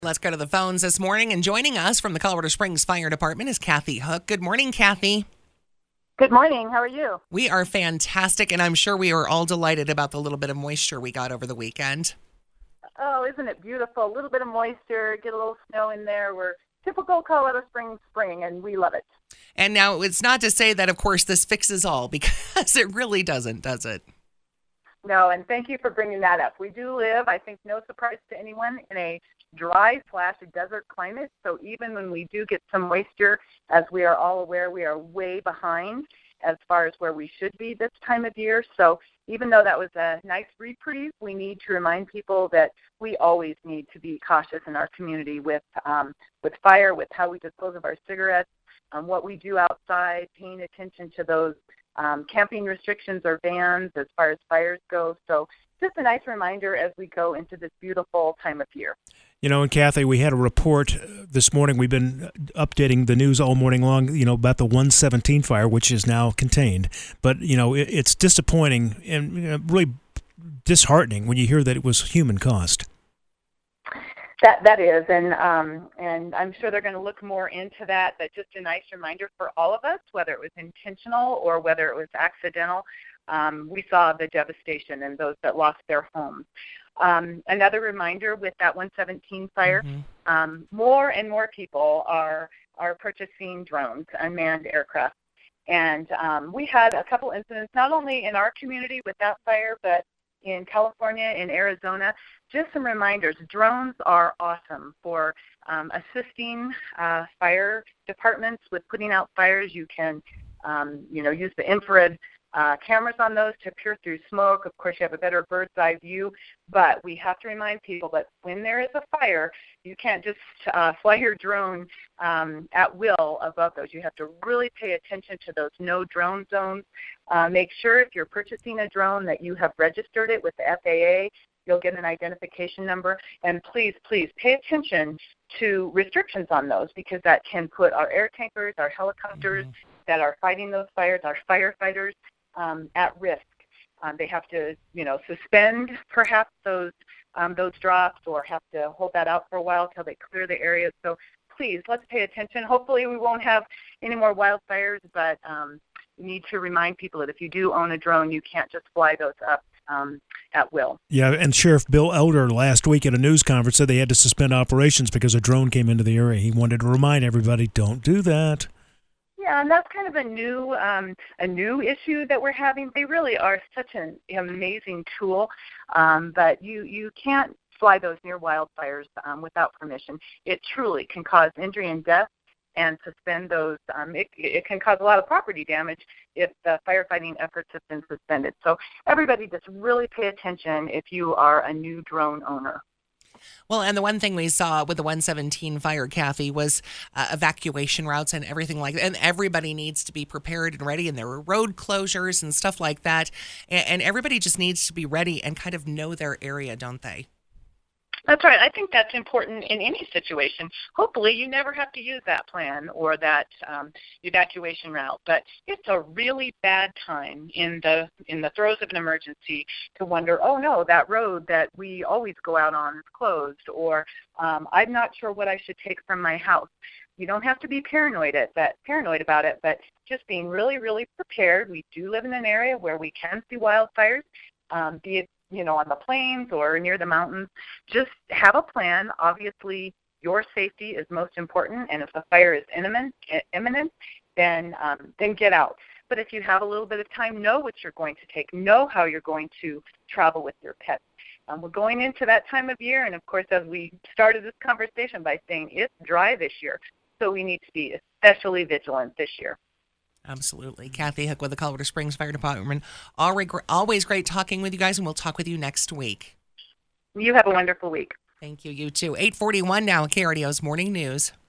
Let's go to the phones this morning. And joining us from the Colorado Springs Fire Department is Kathy Hook. Good morning, Kathy. Good morning. How are you? We are fantastic, and I'm sure we are all delighted about the little bit of moisture we got over the weekend. Oh, isn't it beautiful? A little bit of moisture, get a little snow in there. We're typical Colorado Springs spring, and we love it. And now it's not to say that, of course, this fixes all, because it really doesn't, does it? No, and thank you for bringing that up. We do live, I think no surprise to anyone, in a dry/desert climate. So even when we do get some moisture, as we are all aware, we are way behind as far as where we should be this time of year. So even though that was a nice reprieve, we need to remind people that we always need to be cautious in our community with fire, with how we dispose of our cigarettes, what we do outside, paying attention to those camping restrictions or bans as far as fires go. So just a nice reminder as we go into this beautiful time of year. You know, and Kathy, we had a report this morning. We've been updating the news all morning long, about the 117 fire, which is now contained. But, it's disappointing and really disheartening when you hear that it was human caused. That is, and I'm sure they're going to look more into that. But just a nice reminder for all of us, whether it was intentional or whether it was accidental. We saw the devastation and those that lost their homes. Another reminder with that 117 fire, more and more people are purchasing drones, unmanned aircraft. And we had a couple incidents, not only in our community with that fire, but in California, in Arizona. Just some reminders. Drones are awesome for assisting fire departments with putting out fires. You can, use the infrared cameras on those to peer through smoke. Of course, you have a better bird's eye view, but we have to remind people that when there is a fire, you can't just fly your drone at will above those. You have to really pay attention to those no drone zones. Make sure if you're purchasing a drone that you have registered it with the FAA. You'll get an identification number, and please pay attention to restrictions on those, because that can put our air tankers, our helicopters that are fighting those fires, our firefighters, at risk. They have to, suspend perhaps those drops, or have to hold that out for a while till they clear the area. So please, let's pay attention. Hopefully we won't have any more wildfires, but you need to remind people that if you do own a drone, you can't just fly those up at will. Yeah, and Sheriff Bill Elder last week at a news conference said they had to suspend operations because a drone came into the area. He wanted to remind everybody, don't do that. Yeah, and that's kind of a new issue that we're having. They really are such an amazing tool, but you can't fly those near wildfires without permission. It truly can cause injury and death, and suspend those. It can cause a lot of property damage if the firefighting efforts have been suspended. So everybody just really pay attention if you are a new drone owner. Well, and the one thing we saw with the 117 fire, Kathy, was evacuation routes and everything like that. And everybody needs to be prepared and ready. And there were road closures and stuff like that. And everybody just needs to be ready and kind of know their area, don't they? That's right. I think that's important in any situation. Hopefully you never have to use that plan or that evacuation route. But it's a really bad time in the throes of an emergency to wonder, oh no, that road that we always go out on is closed, or I'm not sure what I should take from my house. You don't have to be paranoid about it, but just being really, really prepared. We do live in an area where we can see wildfires, be it on the plains or near the mountains. Just have a plan. Obviously, your safety is most important, and if the fire is imminent, then get out. But if you have a little bit of time, know what you're going to take. Know how you're going to travel with your pets. We're going into that time of year, and of course, as we started this conversation by saying it's dry this year, so we need to be especially vigilant this year. Absolutely. Kathy Hook with the Colorado Springs Fire Department. Always great talking with you guys, and we'll talk with you next week. You have a wonderful week. Thank you. You too. 8:41 now, KRDO's Morning News.